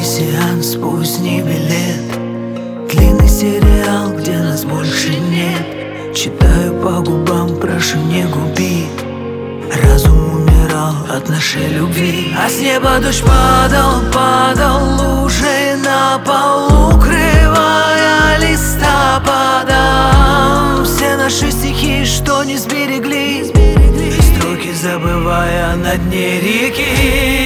Длинный сеанс, пусть не билет, длинный сериал, где нас больше нет. Читаю по губам, прошу не губи. Разум умирал от нашей любви. А с неба дождь падал лужей на пол, укрывая листопадом все наши стихи, что не сберегли, строки забывая на дне реки.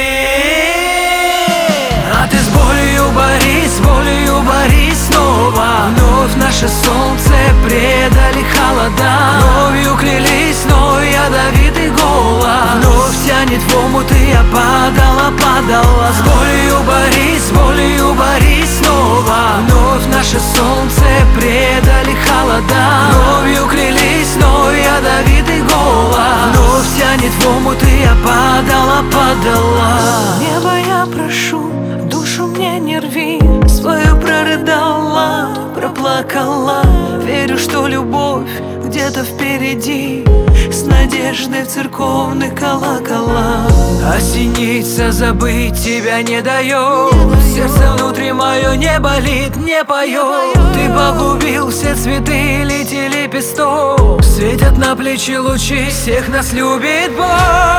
А ты с болью борись снова. Вновь наше солнце предали холода. Кровью клялись, но ядовитый голос вновь тянет в омут, и я падала. С болью борись снова. Вновь наше солнце предали холода. Кровью клялись, но ядовитый голос вновь тянет в омут, и я падала. Небо, я прошу, душу мне не рви. Свою прорыдала, проплакала. Верю, что любовь где-то впереди, с надеждой в церковных колоколах. Осениться, забыть тебя не дает. Сердце внутри мое не болит, не поет. Ты погубил все цветы, лети лепесток. Светят на плечи лучи, всех нас любит Бог.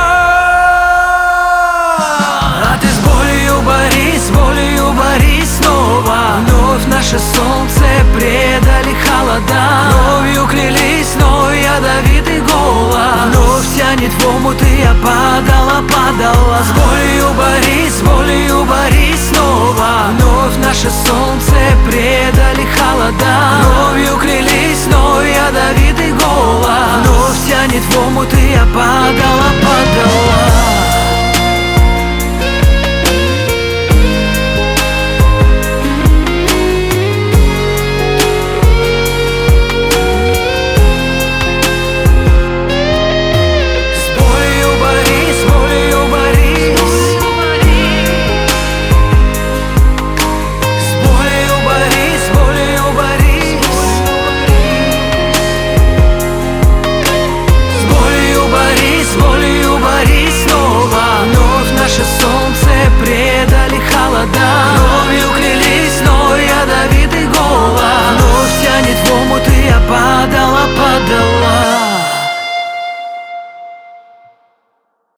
А ты с болью борись снова. Вновь наше солнце предали холода. Кровью клялись, но ядовитый голос вновь тянет в омут, и я падала. С болью